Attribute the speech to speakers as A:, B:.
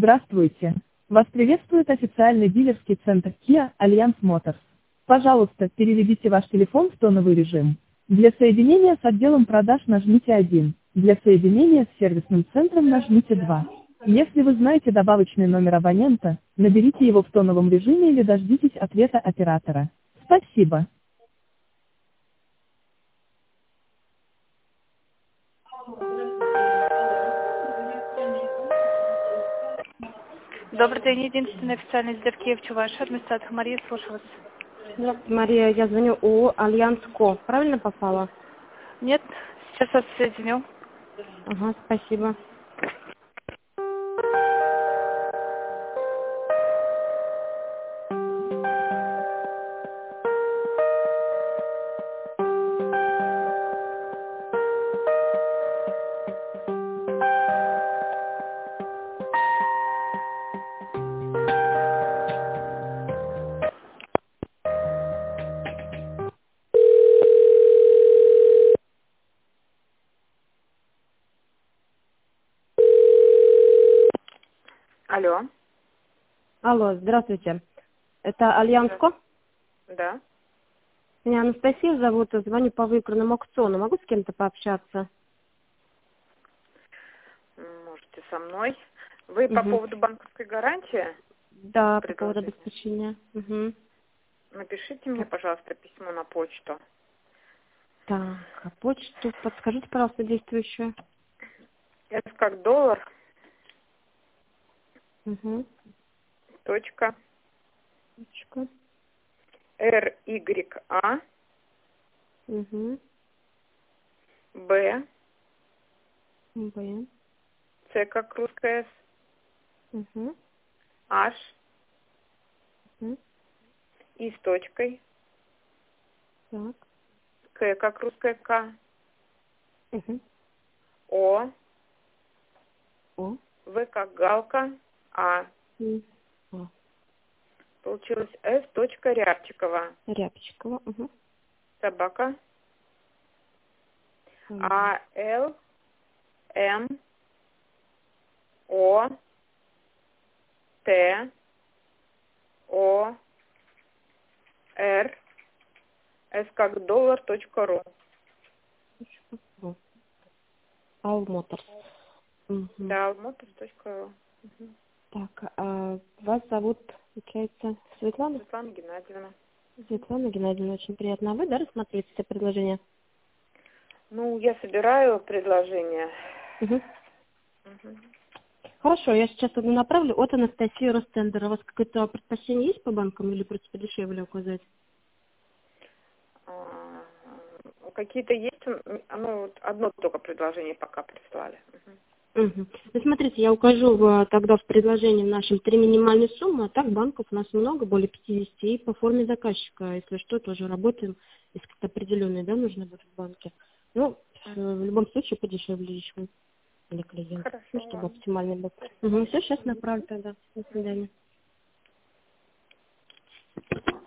A: Здравствуйте. Вас приветствует официальный дилерский центр Kia Alliance Motors. Пожалуйста, переведите ваш телефон в тоновый режим. Для соединения с отделом продаж нажмите 1. Для соединения с сервисным центром нажмите 2. Если вы знаете добавочный номер абонента, наберите его в тоновом режиме или дождитесь ответа оператора. Спасибо.
B: Добрый день, единственный официальный дилер Киев Чувашия, администратор Мария, слушаю вас.
C: Здравствуйте, Мария. Я звоню ООО «Альянс Ко». Правильно попала?
B: Нет, сейчас вас соединю.
C: Ага, спасибо.
D: Алло.
C: Алло, здравствуйте. Это «Альянс Ко»?
D: Да.
C: Меня Анастасия зовут, звоню по выигранному аукциону. Могу с кем-то пообщаться?
D: Можете со мной. Вы по поводу банковской гарантии?
C: Да, по поводу
D: Предложение.
C: обеспечения. Угу.
D: Напишите мне, пожалуйста, письмо на почту.
C: Так, а почту подскажите, пожалуйста, действующую.
D: S как доллар,
C: Угу.
D: точка,
C: Точка.
D: RYA,
C: Угу.
D: B,
C: Б.
D: C как русская S,
C: Угу.
D: H,
C: Угу.
D: И с точкой,
C: Так.
D: К как русская К,
C: Угу.
D: О,
C: О.
D: В как галка, А.
C: И. О.
D: Получилось S. Рябчикова,
C: Рябчикова. Угу.
D: собака, А, Л, М, О, Т, О, Р, С как доллар, .ру.
C: Алмоторс. Угу.
D: Да, motors.ru.
C: Так, а вас зовут, получается, Светлана?
D: Светлана Геннадьевна.
C: Светлана Геннадьевна, очень приятно. А вы, да, рассматриваете все предложения?
D: Ну, я собираю предложения.
C: Угу.
D: Мгм.
C: Хорошо, я сейчас одну направлю от Анастасии Ростендера. У вас какое-то предпочтение есть по банкам или просто подешевле указать?
D: А, Какие-то есть? Ну, вот одно только предложение пока прислали. Мгм.
C: Угу. Ну, смотрите, я укажу тогда в предложении нашем 3 минимальные суммы, а так банков у нас много, более 50, и по форме заказчика, если что, тоже работаем, если как-то определенные, да, нужны будут в банке. Ну, в любом случае подешевле еще для клиента,
D: Хорошо,
C: ну, чтобы
D: ладно.
C: оптимальный был. Угу. Все, сейчас направлю тогда. До свидания.